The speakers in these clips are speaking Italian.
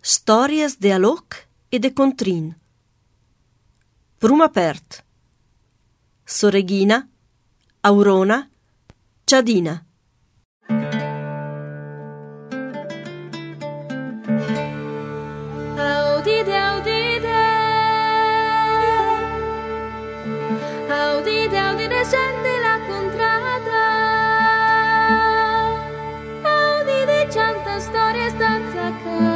Stories de Aloc e de Contrin. Vrum apert. Soreghina, Aurona, Ciadina. Audite, audite, audite, audite, scendi la contrada. Audite, canta storie stanza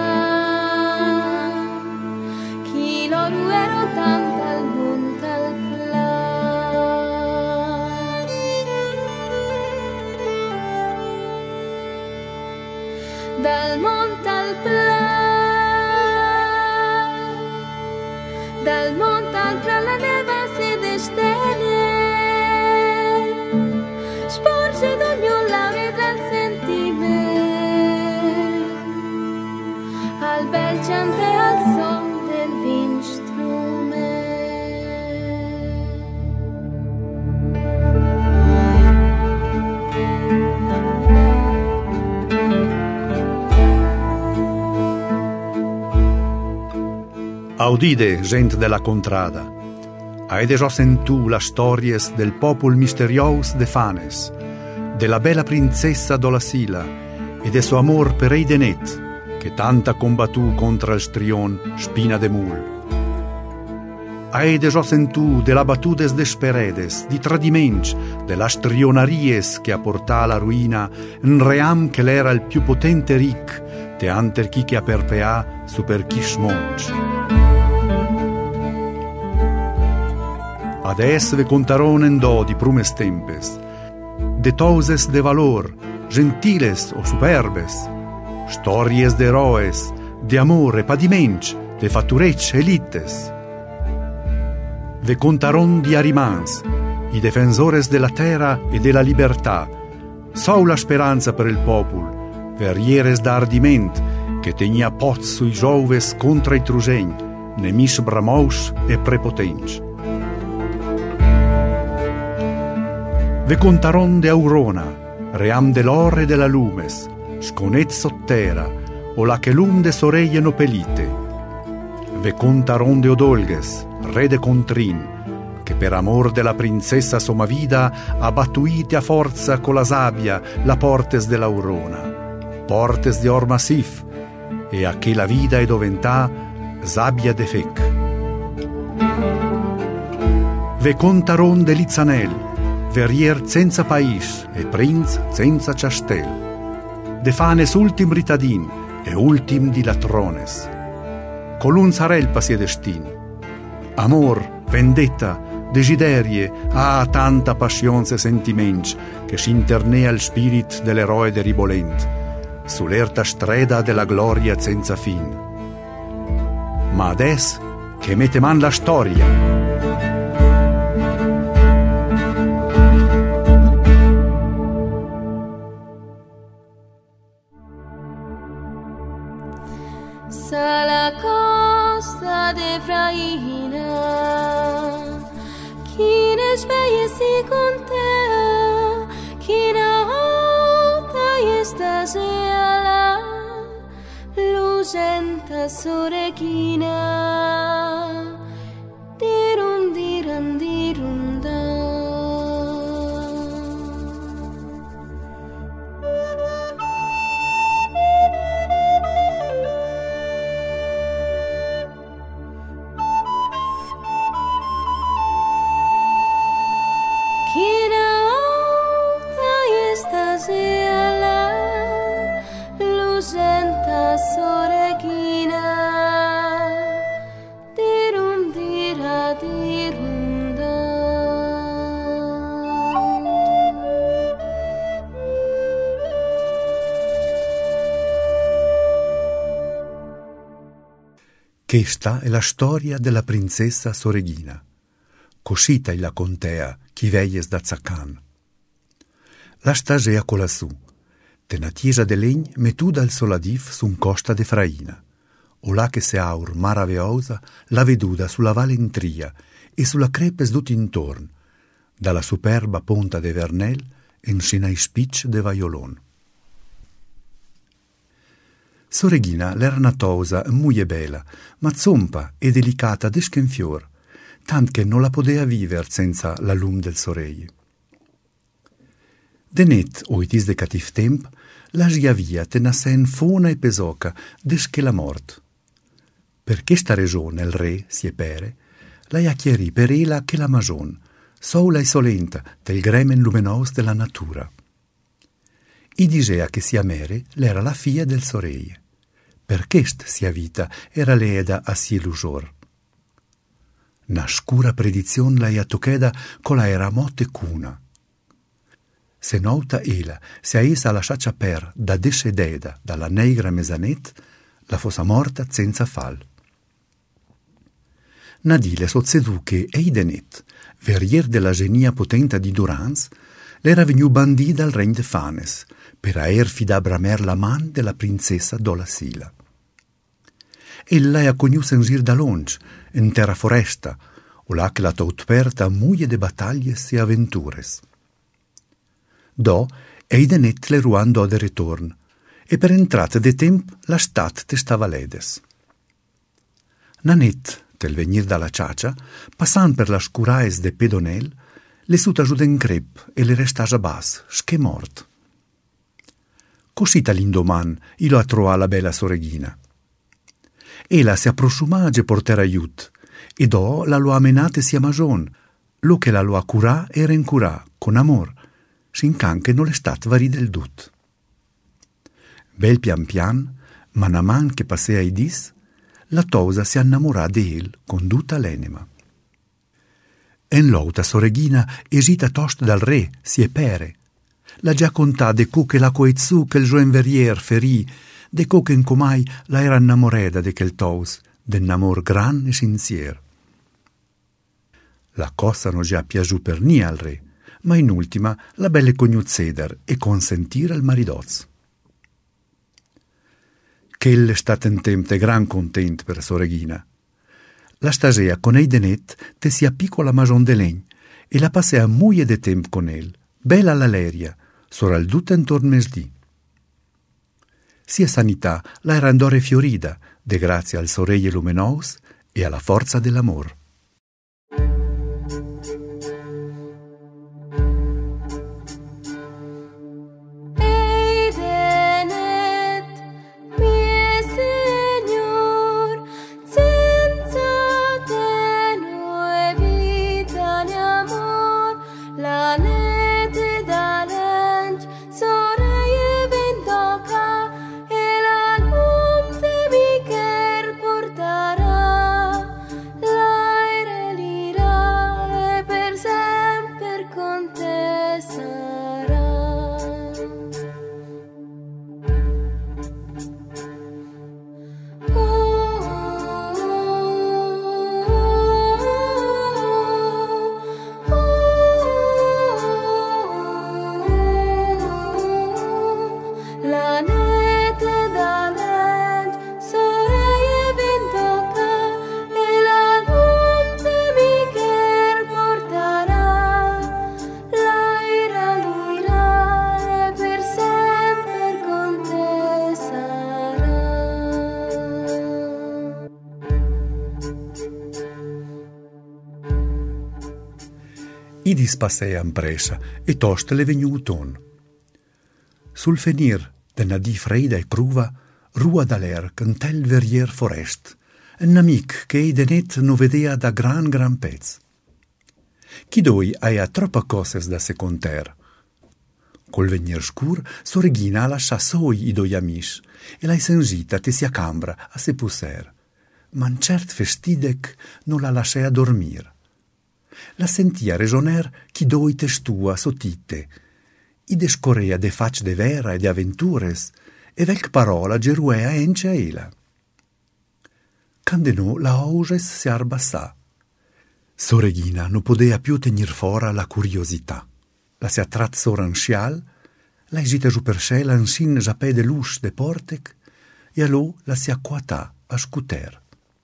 ca. Chi lo ruero tanto al monte al plan. Dal monte al plan. Dal monte al plan la neve si destene. Sporge d'ogni laureo tra il sentimento. Al bel canto e al son dell'instrumento. Audide, gent della contrada. Aide già sentù la stories del popol misterios de Fanes, della bella princessa dola Sila e de suo amor per Eidenet, che tanta combattù contra il strion spina de mul. Aide già sentù della battudes desperedes, di tradiments, della strionaries che apportà alla ruina un ream che l'era il più potente ric, te anter chi che aperpea su per chi smonch. Ades ve contaron en do di prumes tempes, de toses de valor, gentiles o superbes, stories de eroes, de amor e padiments, de fatturec e littes. Ve contaron di arimans, i defensores de la terra e de la libertà, sau la speranza per il popul, verrieres d'ardiment, che tenia pots sui jouves contra i trusegn, nemics bramous e prepotents. Ve contaron de Aurona, ream dell'or e della lumes, sconet sottera, o la che lum de sorelle nopelite. Ve contaron de Odolges, re de Contrin, che per amor della princessa Somavida ha battuite a forza con la sabbia la portes dell'Aurona, portes de or massif, e a che la vida è doventà sabbia de fec. Ve contaron de Lizzanel, verrier senza pais e prinz senza ciastel, de Fanes ultim ritadin e ultim di latrones. Colun sarel pasie destin. Amor, vendetta, desiderie, tanta passions e sentiments che s'internea il spirit dell'eroe de ribolent, sull'erta streda della gloria senza fin. Ma ades che mette man la storia. Sa la costa de Fraina, chi ne sveglia si contea, chi ne ota e stasera la lucenta soreghina, dirum diran dirum da. Questa è la storia della princessa Soreghina, coscita la contea chi veies da Zaccan. La stasea colassù, te na chiesa de legn metuda al soladif sun costa de Fraina, o là che se aur maraveosa la veduda sulla valentria e sulla crepes dut intorn, dalla superba ponta de Vernel en sina ispitch de Vaiolon. Soreghina l'era natosa muie bella, ma zompa e delicata deschen fior, tant che non la podea viver senza la lum del soleil. Denet, oitis de cativ temp, la giavia tenassen fona e pesoca, desche la mort. Per questa regione il re, sie pere, la chiarì per ela che la magion, sola e solenta del gremen lumenos della natura. I dicea che sia mere l'era la figlia del soleil. Per quest sia vita era leda a si lusor. Na scura predizion la tocheda cola era motte cuna. Se nota ela, se a essa lasciaccia per da descededa dalla negra mesanet, la fossa morta senza fal. Nadile sozzedu che Eidenet, verrier della genia potenta di Durans, l'era vegnu bandì dal regn de Fanes, per aer fida bramer la man della princessa Dola Sila. Ella è cognusa in gir da longe, in terra foresta, o là che la tot perta muie de battaglies e avventures. Do, Eidenet le ruandò de ritorn, e per entrata de temp la stat te stava ledes. Nanet, tel venir dalla ciacia, passant per la scuraes de Pedonel, le suta giù d'en crep e le restaja bas, sche mort. Cosita l'indoman, ilo a troa la bella Soreghina. Ela si approsciumage porter aiut, e do la lo amenate sia magion, lo che la lo accurà e rencurà, con amor, sincan che non le stat vari del dut. Bel pian pian, man a man che passea i dis, la tosa si annamorà de el con tutta l'enema. En l'outa Soreghina esita tost dal re, sie pere. La già contà de co che la coezzu che il joen verrier ferì, de co che in comai la era innamoreda de quel tos, den amor gran e sinzier. La cosa non già piaciù per ni al re, ma in ultima la belle cognut ceder e consentire il maridoz. Ch'elle stat in temp de gran content per Soreghina. La stasea con Eidenet te sia piccola magion de legn e la passea muie de temp con el, bella la leria, sora il dut intorno mesdì. Sia sanità la era andore fiorida, de grazie al soleil lumenos e alla forza dell'amor. Idis passean prescia e tost le vegnu ton. Sul finir de nadì freida e cruva, rua dall'erc un tel verrier forest, un amic che Eidenet no vedea da gran pez. Chi doi aia troppa coses da se conter. Col venir scur, Soreghina lascia soi i doi amici e l'hai sengita te sia cambra a se pusser. Man cert festidec non la lascia dormir. La sentia resoner chi doi testua sotitte, i descorea de fac de vera e de aventures, e velc parola geruea ence a ela. Candenò la auges se arbassà. Soreghina non podea più tenir fora la curiosità. La si attrat sora in scial, la esita giù per scela in sin giapè de lusch de portec, e allò la si acquatà a scuter.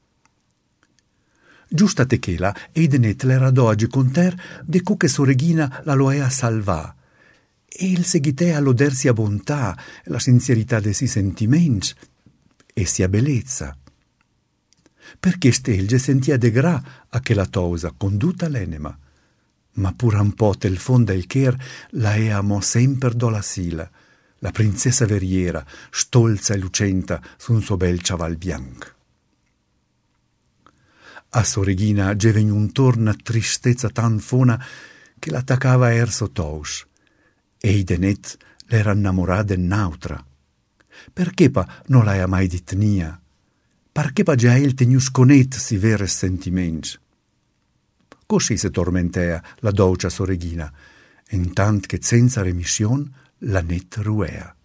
Giusta techela, Eidenet l'era d'oggi conter de co che Soreghina la loea salvà, e il seguité a lodersi a bontà, la sincerità de si sentiments, e sia bellezza. Perché stelge sentia de gra a che la tosa conduta l'enema, ma pur un po' tel fonda il cher la amò sempre do la sila, la princessa verriera, stolza e lucenta su un suo bel ciaval bianc. A Sorreghina gevegn un torna tristezza tan fona che l'attaccava erso tous, e i denet l'era innamorata n'autra. Perché pa non l'ha mai dit nia? Perché pa già il tenius conet si vere sentiments? Così se tormentea la dolce Sorreghina, intant che senza remission la net ruea.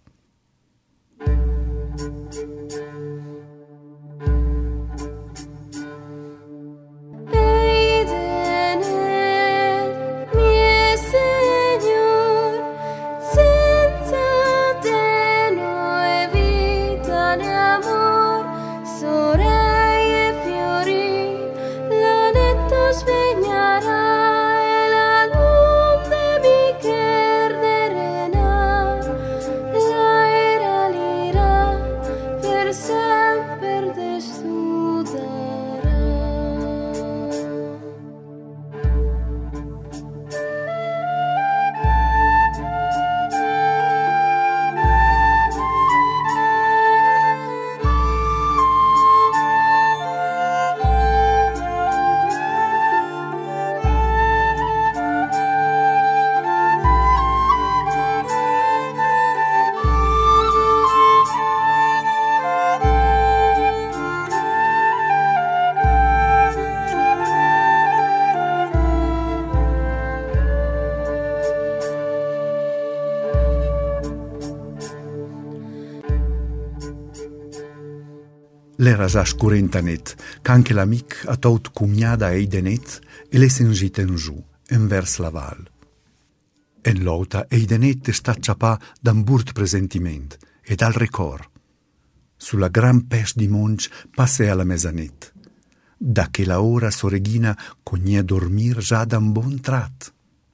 L'era già scurenta net, c'anche l'amic ha tot cumiada ei de net e le sengita in giù, vers la val. En l'outa ei de net sta ciapà d'un burt presentiment e dal record. Sulla gran pes di monch passea la mesanet. Da che la ora Sorreghina cognia dormir già d'un bon trat.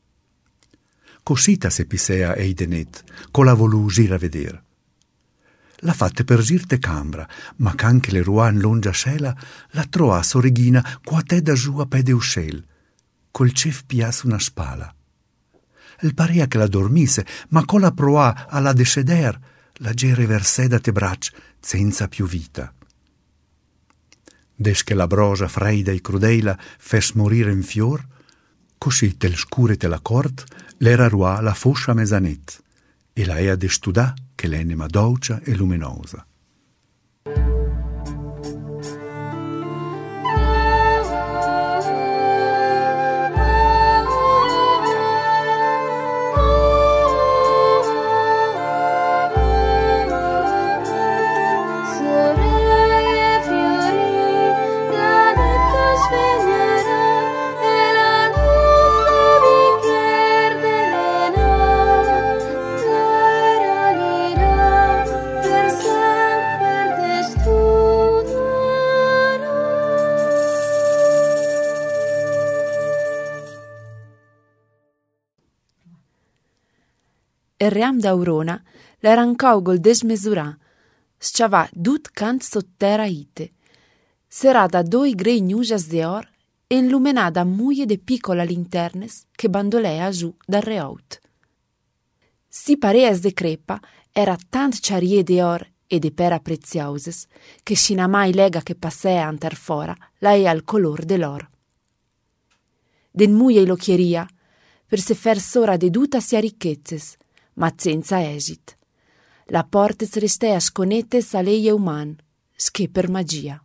Cosita se pisea ei de net, co la volu gira veder. La fatte per girte cambra, ma c'anche le ruan longia scela, la troa Sorreghina quatè da giù a pede uscel, col cef pia su una spala. Il parea che la dormisse, ma co la proa alla desceder, la gere versè da te brac, senza più vita. Des che la brosa freida e crudeila fes morire in fior, così tel scure te la cort, l'era ruà la foscia mesanet, e la ea de studà che l'enema dolcia e luminosa. Il ream d'Aurona l'erancau gol desmesurà, sciavà dut cant sottera ite. Serà da 2 grei nujas de or e illuminà da muie de piccola linternes che bandolea giù dal reout. Si pareas de crepa era tant ciarie de or e de pera preziauses che scina mai lega che passea antar fora la è al color dell'or. Den muie l'occhieria per se fer sora de duta sia ricchezzes, ma senza esit. La portez restea sconettes a leie uman, che per magia.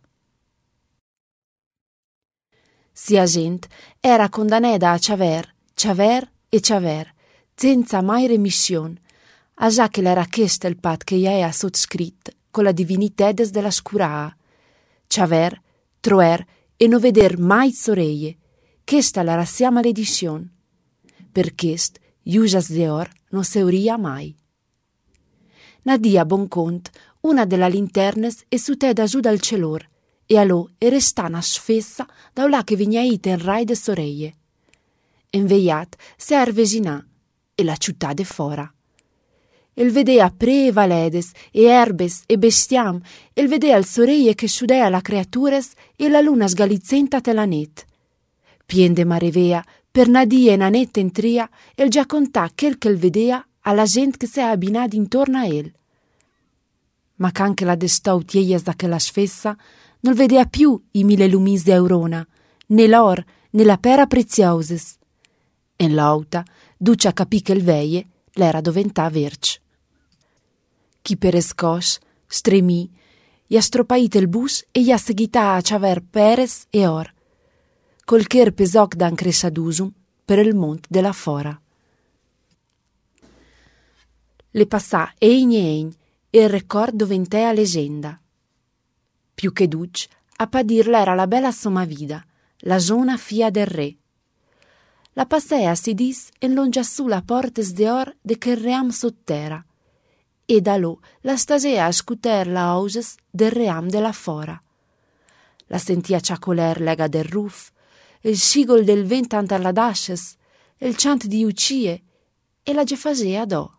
Sia gent era condanneda a ciaver e ciaver, senza mai remission, a già che l'era chesta il pat che ia sotscrit con la divinitedes della scuraa, ciaver, troer e no veder mai soreie, chesta la rassia maledizion. Per chest, Iujas de or non seuria mai. Nadia bon cont, una della linternes e su te da giù dal celor, e alò e restana sfessa da là che vignaite in rai de soreie. Enveiat se arveginà, e la città de fora. el vedea pre e valedes, e erbes, e bestiam, el vedea il soreie che sciudea la creatures e la luna sgalizzenta te la net. Pien de marevea, per nadie e nanetta entria, el già contà quel che el vedea alla gent che se abbinad intorno a el. Ma c'anche la destò tieias da quella sfessa, non vedea più i 1000 lumis de Aurona, né l'or, né la pera prezioses. En l'auta, ducia capì che il veie l'era doventà verci. Chi per escos, stremì, gli ha stropait il bus e gli ha seguita a ciaver peres e or, col cher pesoc dan cresciadusum per il mont della fora. Le passà egn e il record doventea leggenda. Più che duc, a padirla era la bella Somavida, la giona fia del re. La passea si dis en longiassù la portes de or de che ream sottera, e da lo la stasea a scuter la auges del ream della fora. La sentia ciacoler lega del ruf, il scigol del vent ant alla dasces, il ciant di ucie, e la gefasea do.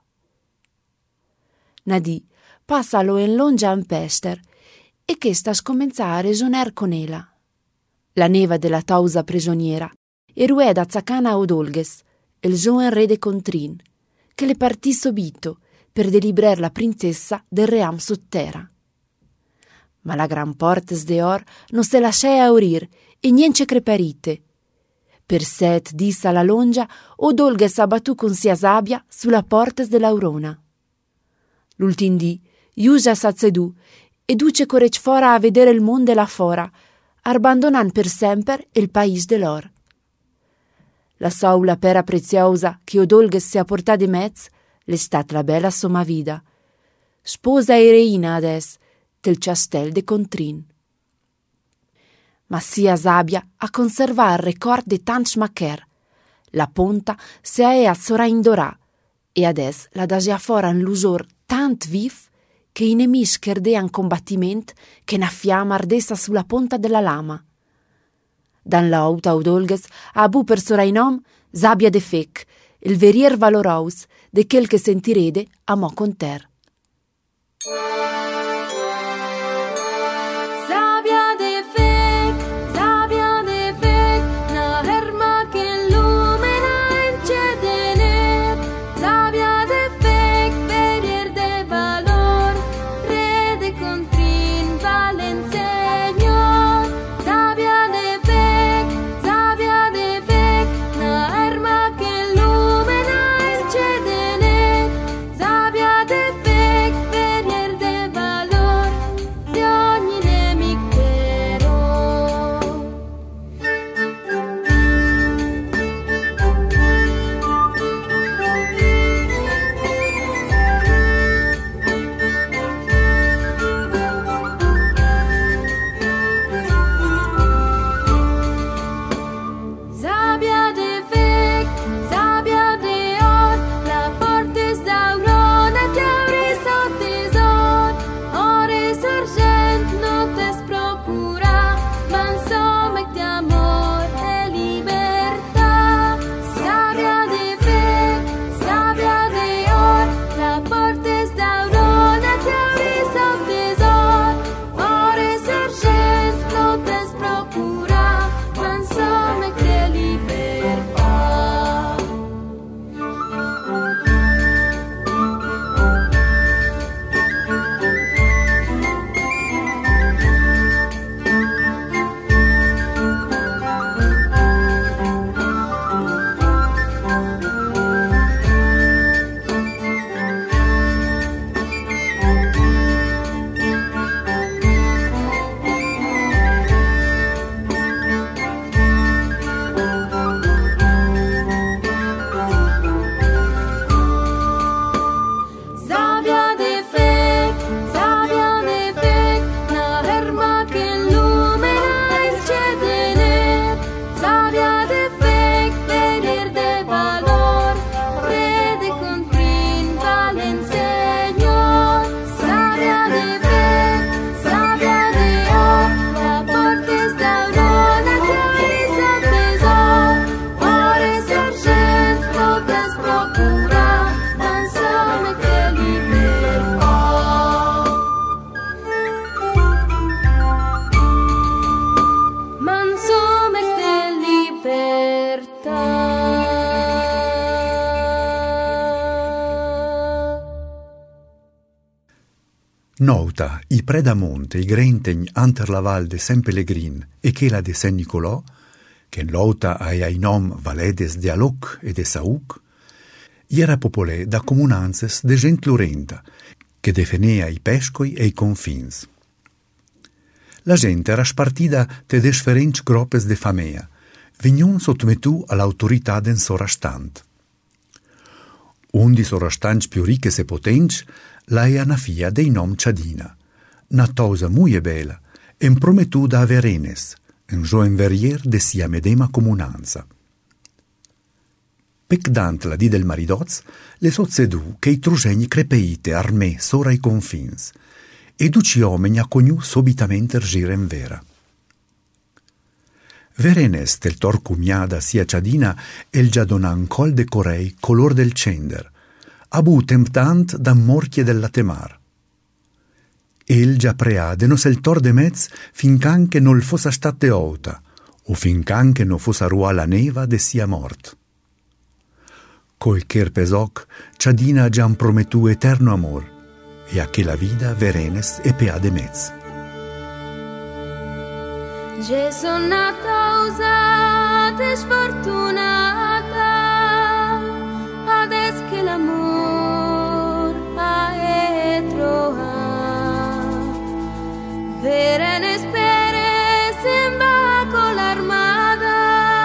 Nadì passalo en longia an pester, e chesta scomenzà a resoner con ela. La neva della tausa prigioniera, e rueda zacana Odolges, il giovane re de Contrin, che le partì subito per delibrer la princessa del ream sottera. Ma la gran portes de or non se lascia aurir e niente creperite. Per set dissa la longia, Odolges abbattù con sia sabbia sulla portes dell'Aurona. L'ultim dì, Iusa s'azzedù e duce corec fora a vedere il mondo là fora, abbandonan per sempre il país dell'or. La saula pera preziosa che Odolges si ha portà di mezz, l'è stata la bella Somavida, sposa e reina ades del ciastel de Contrin. Ma sia sabbia a conservar il record de tant schmacher. La ponta se a sora indorà, e ades la dagia fora in l'usor tant vif che i nemicicherdean combattiment che na fiamma ardessa sulla ponta della lama. Dan l'auta Odolges ha abu per sora in nom sabbia de fec, il verier valorous de quel che sentirede a mo conter. Nota i predamonte i grentegn anter la val de Saint-Pellegrin e che la de Saint-Nicolò, che nota ai nom valedes de Aloc e de Sauc, era popolè da comunanzes de gent lurenta, che defenea i pescoi e i confins. La gente era spartida te desferents groppes de famea, vegnon sotmetù all'autorità den sorastant. Un di sorastants più ricches e potents laia una fia dei nom Ciadina, na tosa muie bela, en prometù da Verenes, en joen verrier de sia medema comunanza. Pecdant la di del maridoz, le succedù che i trusegni crepeite armè sora i confins, ed uci omeni a cognu subitamente ergiren vera. Verenes del torcumiada sia Ciadina el già donan col de corei color del cender, abu temptant da morchie del latemar. El già preade no sel tor de mez fincanche non fossa state outa, o fincanche no fossa rua la neva de sia mort. Col cher pesoc, Ciadina già prometù eterno amor, e a che la vida Verenes e pea de mez. Je son nata usata e sfortunata, ades che l'amor ha trovato. Verenes pere sembra con l'armada,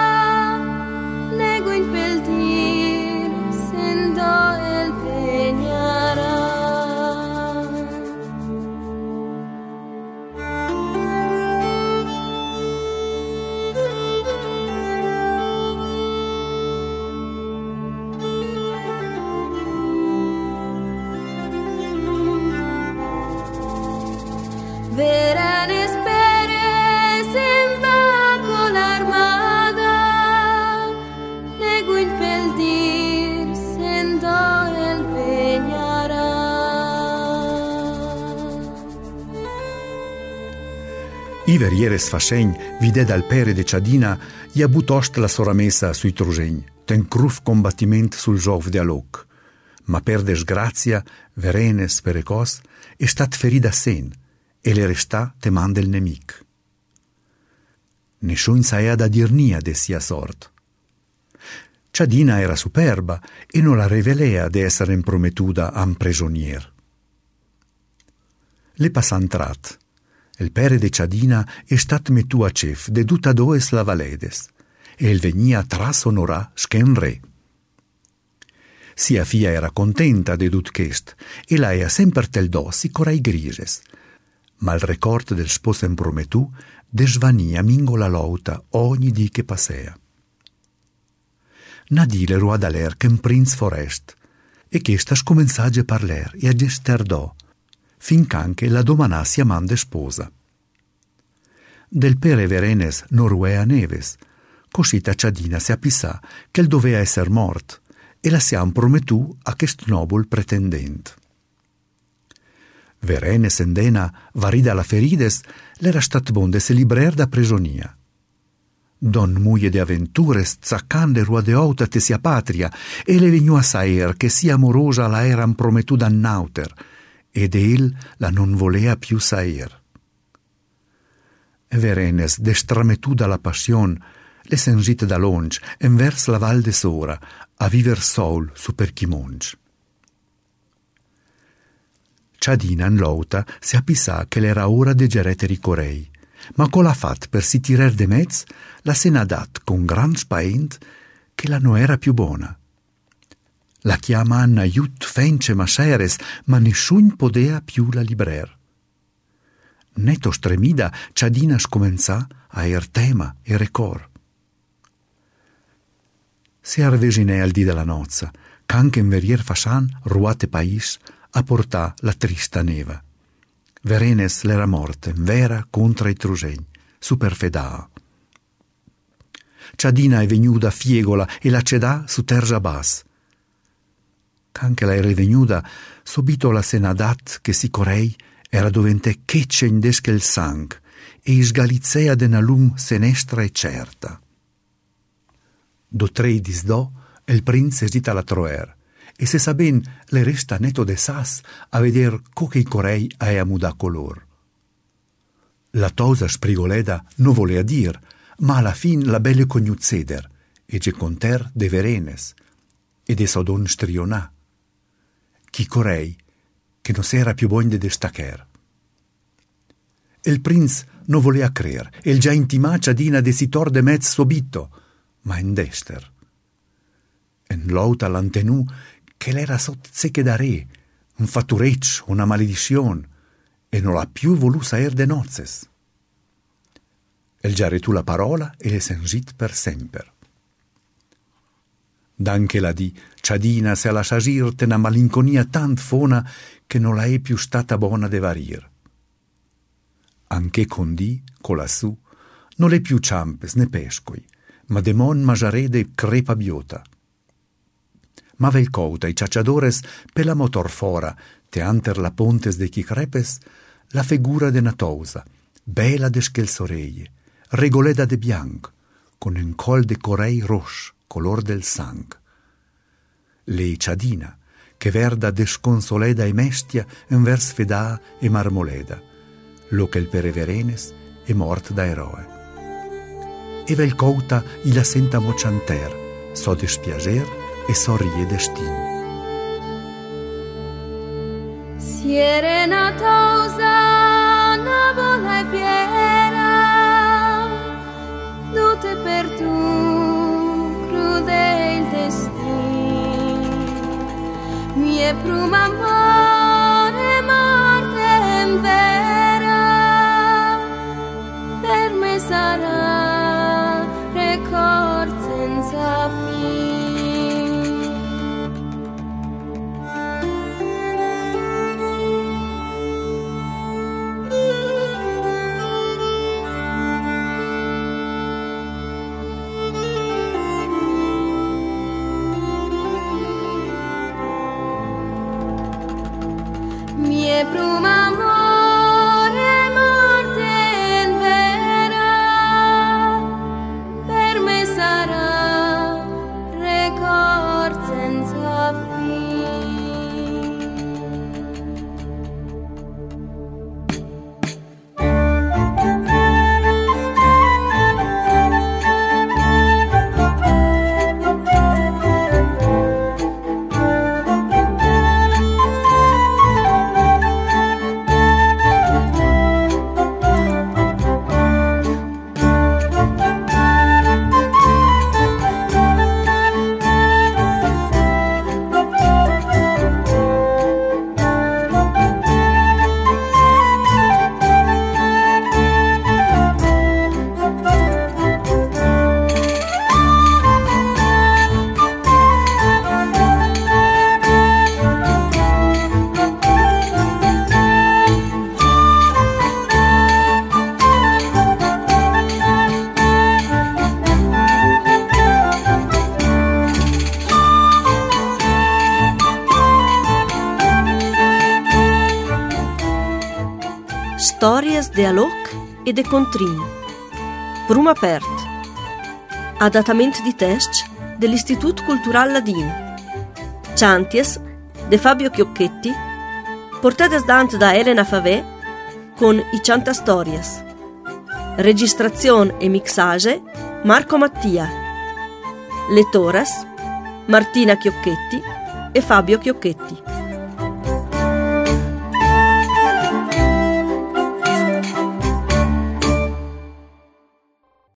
nego in peltir sendo el peñara. Verenes pere sembra con l'armada, nego in peltir sendo el peñara. I verrieres fascegn vide dal pere de Ciadina i ha butost la soramessa sui trusegn, ten cruf combattiment sul giov de Aloc. Ma per desgrazia, Verenes perecos è stat ferida sen, e le restà temand del nemic. Nesciun saea da dir nia de sia sort. Ciadina era superba e non la revelea de essere imprometuda a un prigionier. Le passantrat. El pere de Ciadina è stat metu a cef de duta does la valedes, e el venia tras onorà scen re. Sia fia era contenta de dut chest, e la ea semper tel dossi corai griges, ma il record del spos imprometù desvania mingo la lauta ogni dì che passea. Nadile rua d'aler che un prinz forest, e chesta scomenzage parler e a gesterdò, fincanche la domanassi a man de sposa. Del pere Verenes non ruea neves, cosita Ciadina se appissà che il dovea esser mort, e la siam prometù a chest nobul pretendent. Verenes endena, varida la ferides, l'era stat bon de se librer da prigionier. Don muie de aventures zaccande rua de outa te sia patria, e le vegnu a saer che sia amorosa la eran prometuda an nauter, ed el la non volea più saer. Verenes, destrametuda la passion, le sengite da longe, envers la val de Sora, a viver sol su per Chimonge. Ciadina in lauta si appissà che l'era ora de gereteri corei, ma co la fat per si tirer de mez, la se n'ha dat con gran spaent che la no era più bona. La chiama in aiut fence mascheres, ma nesciun podea più la librer. Netto stremida, Ciadina scomenzà a tema e recor. Se arveginè al dì della nozza, c'anche in verrier fascian ruate pais, a portà la trista neva. Verenes l'era morte, vera contra i trusegni, superfedaa. Ciadina è venuta fiegola e la cedà su terra bas. C'anche la era venuta, subito la senadat che si corei era dovente checce indesche il sang e isgalizea de na lum senestra e certa. Do trei disdò, il prince esita la troer, e se sa ben le resta netto de sas a veder che i corei a muda color. La tosa sprigoleda non volea dir, ma alla fin la belle cognuzzeder, e ge conter de verenes, e de sodon strionà. Chi corei, che non s'era più buon de destacher. Il prinz non volea crer, e il già intima Ciadina de si torde mezz subito, ma in dester. En l'outa l'antenù che l'era sotseche da re, un fattureccio, una maledizione, e non l'ha più voluto saer de nozzes. El già retù la parola e le sengit per sempre. D'anche la di Ciadina se la sagirte una malinconia tant fona che non la è più stata buona de varir. Anche con di, colassù, non le più ciampes né pescoi, ma de mon mangiarede crepa biota. Ma vel couta i ciacciadores per la motor fora, te anter la pontes de chi crepes, la figura de Natousa, bella de schelsoreie, regoleda de bianc, con un col de corei roche, color del sang. Le Ciadina, che verda desconsoleda e mestia en vers feda e marmoleda, lo che il pereverenes è mort da eroe. E vel couta i la senta mocianter, so despiager e sorrie destin. Siere Natousa, navola e fiera, tutte per tu, crudel destin. Mie prum amore, morte in vera, per me sarà record senza fin. Mie prum amore, morte in vera, per me sarà record senza fin. Stories de Aloc e de Contrin. Pruma Pert. Adattamento di test dell'Istituto Cultural Ladin. Chanties de Fabio Chiocchetti, portate da Elena Favé con i Chanta Stories. Registrazione e mixage Marco Mattia. Lettoras Martina Chiocchetti e Fabio Chiocchetti.